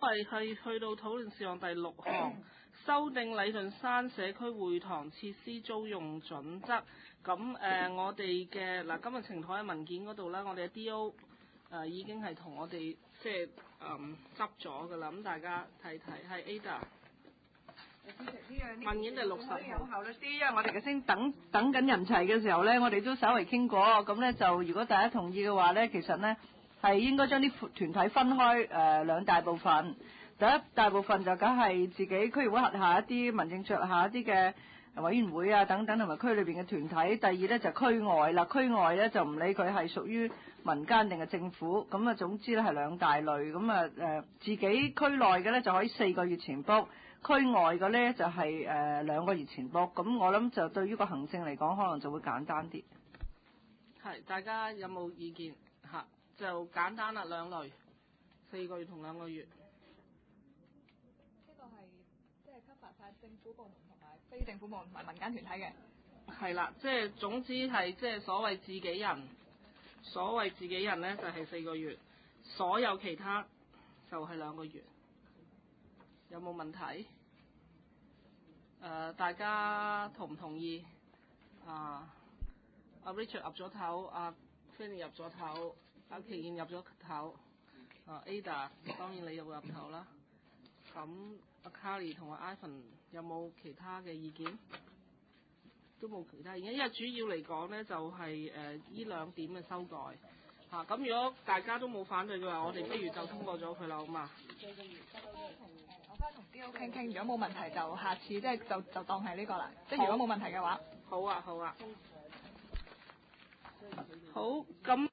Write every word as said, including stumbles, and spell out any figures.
係係去到討論事項第六項，修訂禮頓山社區會堂設施租用準則。咁誒、呃，我哋嘅嗱今日呈台嘅文件嗰度咧，我哋嘅 D O 誒、呃、已經係同我哋即係誒執咗㗎啦。咁大家睇睇，係 Ada。文件第六十號。 有效率啲，因為我哋嘅先等等緊人齊嘅時候咧，我哋都稍微傾過。咁咧就如果大家同意嘅話咧，其實咧係應該將啲團體分開誒、呃、兩大部分。第一大部分就梗係自己區議會轄下一啲民政處轄下一啲嘅委員會啊等等，同埋區裏邊嘅團體。第二咧就區外啦，區外咧就唔理佢係屬於民間定係政府，咁啊總之咧係兩大類。咁啊誒自己區內嘅咧就可以四個月前 book，區外嘅咧就係誒兩個月前 book。咁我諗就對於個行政嚟講，可能就會簡單啲。 係，大家有冇意見嚇？就簡單啦，兩類，四個月同兩個月。 呢個係即係 cover 曬政府部門同埋非政府部門同埋民間團體嘅。 係啦，即係總之係即係所謂自己人，所謂自己人咧就係四個月，所有其他就係兩個月。有冇問題？誒、呃，大家同唔同意？啊，阿 Richard 入咗頭，阿 Fanny 入咗頭，阿祁燕入咗頭，啊 Ada 當然你又會入頭啦。咁阿 Carly 同阿 Ivan 有冇其他嘅意見？都冇其他意見，因為主要嚟講咧就係誒依兩點嘅修改嚇。咁、啊、如果大家都冇反對嘅話，我哋不如就通過咗佢啦，好嘛？ 我翻同 D O 傾傾，如果冇問題就下次即係就就當係呢個啦。即係如果冇問題嘅話。 好啊，好啊。好，咁。